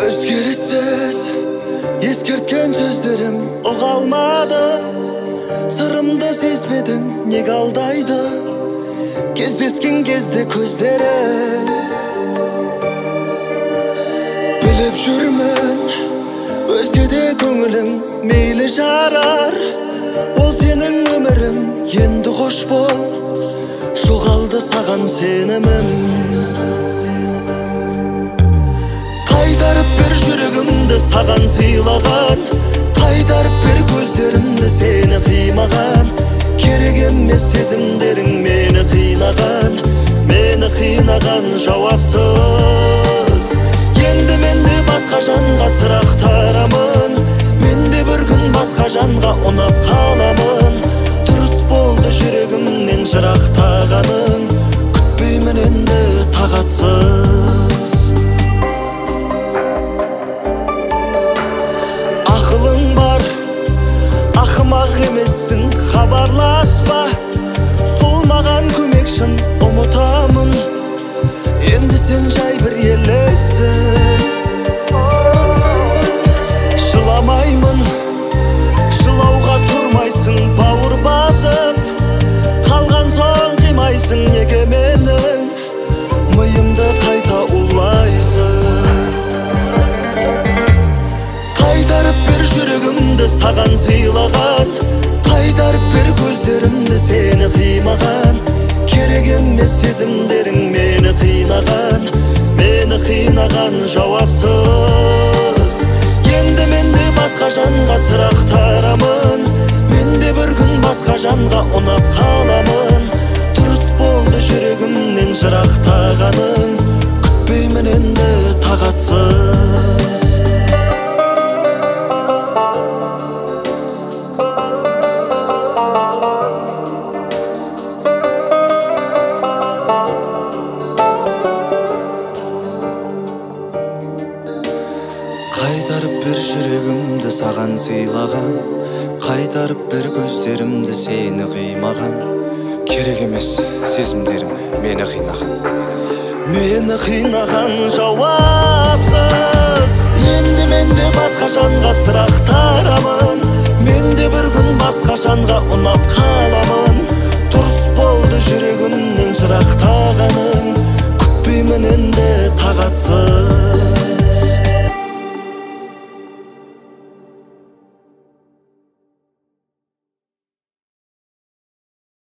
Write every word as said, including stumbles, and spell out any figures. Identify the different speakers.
Speaker 1: Өзгеріссіз ескерткен сөздерім ұға алмады. Сырымды сезбедің, неге алдайды? Кездескен кезде көздерің. Біліп жүрмін, өзгеде көңілің мейлі жарар. Ол сенің өмірің, енді қош бол. Жоғалды саған сенімім. Қайтарып бер жүрегімді саған сыйлаған, қайтарып бер көздерімді сені қимаған. Керек емес сезімдерің мені қинаған, мені қинаған жауапсыз. Енді менде басқа жанға сұрақтарамын, менде бір күн басқа жанға ұнап қаламын. Дұрыс болды жүрегімнен жырақтағаның, күтпеймін енді тағатсыз. Ақылың бар, ақымақ емессің, хабарласпа. Сол маған көмекшін, ұмытамын. Енді сен жай бір елесің. Жыламаймын, жылауға тұрмайсың, бауыр басып. Қалған соң қимайсың, неге менің миымды қайта улайсың? Қайтарып бер жүрегімді саған сыйлаған, қайтарып бер көздерімді сені қимаған. Керек емес сезімдерің мені қинаған, мені қинаған жауапсыз. Енді менде басқа жанға сұрақтарамын, менде бір күн басқа жанға ұнап қаламын. Дұрыс болды жүрегімнен жырақтағаның, күтпеймін енді тағатсыз. Қайтарып бер жүрегімді саған сыйлаған, қайтарып бер көздерімді сені қимаған. Керек емес сезімдерім мені қинаған, мені қинаған жауапсыз. Енді менде басқа жанға сұрақтарамын, менде бір күн басқа жанға ұнап қаламын. Дұрыс болды жүрегімнен жырақтағаның, күтпеймін енді тағатсыз.